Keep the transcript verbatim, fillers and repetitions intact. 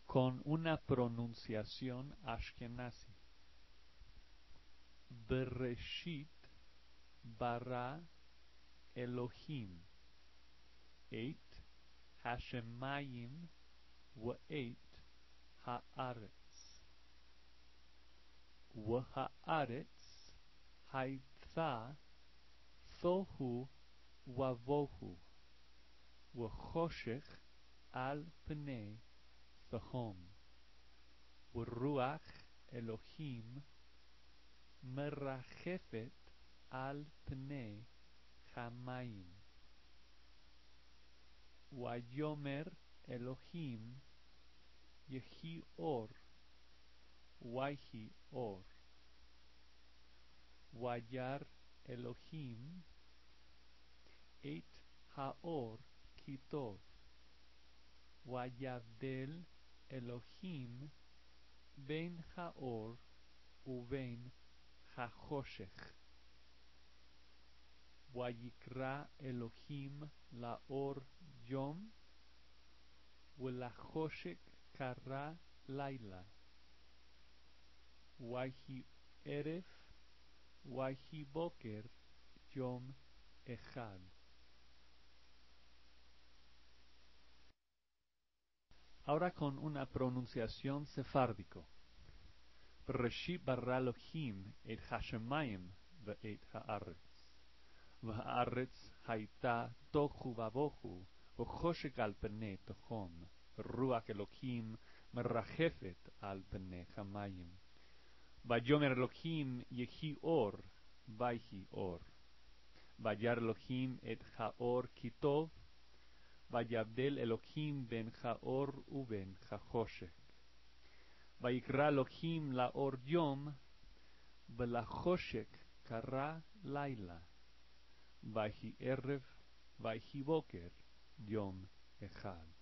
con una pronunciación ashkenazi. Bereshit bara Elohim et hashemayim wa et haaretz wa haaretz haytha thohu wavohu wa choshech al pnei thahom wa ruach Elohim merachefet al pnei chamayim Wayomer Elohim Yehi Or Waihi Or Wayar Elohim Et Haor Kitov Wayavdel Elohim Ben Haor Uben Hachoshech Wayikra Elohim Laor Yom Welachoshek Kara Laila Wahi Eref Wahi Boker Yom Echad. Ahora con una pronunciación sefárdico. Bereshit bara Elohim et hashemayim ve'et haaretz. V'haaretz hayta tohu vavohu v'choshek al pnei tochom. Ruach Elohim merachefet al pnei chamayim. Vayomer Elohim yehi or, vayhi or. Vayar Elohim et haor kitov. Vayavdel Elohim ben haor uben hachoshek. Vayikra Elohim laor yom, v'lachoshek kara laila. Vayhi erev, vayhi boker, yom echad.